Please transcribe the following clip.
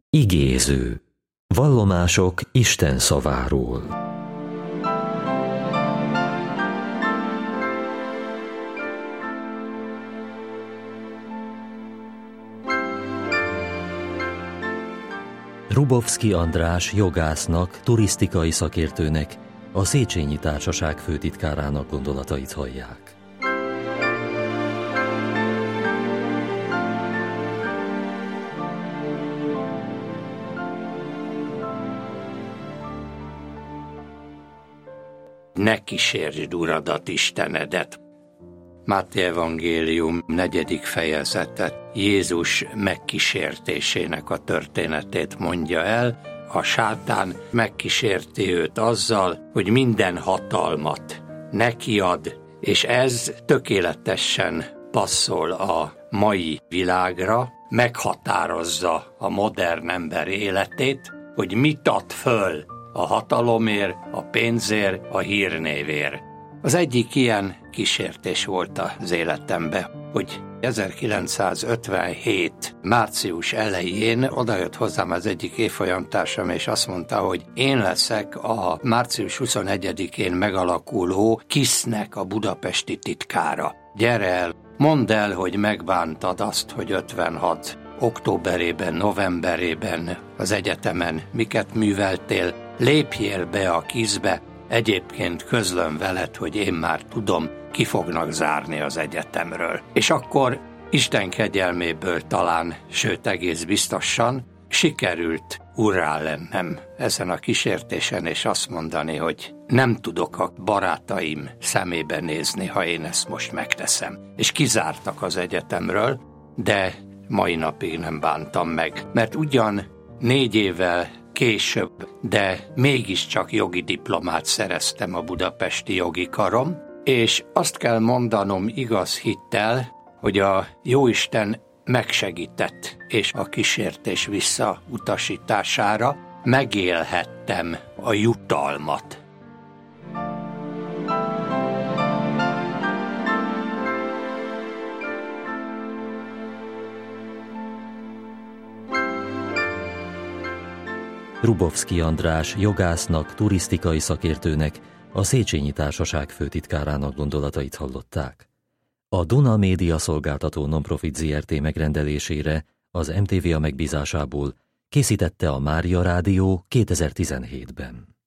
Igéző. Vallomások Isten szaváról. Hrubovszky András jogásznak, turisztikai szakértőnek, a Széchenyi Társaság főtitkárának gondolatait hallják. Ne kísértsd Uradat, Istenedet. Máté evangélium 4. fejezete Jézus megkísértésének a történetét mondja el. A sátán megkísérti őt azzal, hogy minden hatalmat neki ad, és ez tökéletesen passzol a mai világra, meghatározza a modern ember életét, hogy mit ad föl a hatalomért, a pénzért, a hírnévért. Az egyik ilyen kísértés volt az életembe, hogy 1957. március elején odajött hozzám az egyik évfolyamtársam, és azt mondta, hogy én leszek a március 21-én megalakuló KISZ-nek a budapesti titkára. Gyere el, mondd el, hogy megbántad azt, hogy 56. októberében, novemberében az egyetemen miket műveltél, lépjél be a KISZ-be, egyébként közlöm veled, hogy én már tudom, ki fognak zárni az egyetemről. És akkor Isten kegyelméből talán, sőt egész biztosan sikerült urrá lennem ezen a kísértésen, és azt mondani, hogy nem tudok a barátaim szemébe nézni, ha én ezt most megteszem. És kizártak az egyetemről, de mai napig nem bántam meg, mert ugyan 4 évvel később, de mégiscsak jogi diplomát szereztem a budapesti jogi karon, és azt kell mondanom igaz hittel, hogy a Jóisten megsegített, és a kísértés visszautasítására megélhettem a jutalmat. Hrubovszky András jogásznak, turisztikai szakértőnek, a Széchenyi Társaság főtitkárának gondolatait hallották. A Duna Média Szolgáltató Nonprofit Zrt. Megrendelésére az MTV megbízásából készítette a Mária Rádió 2017-ben.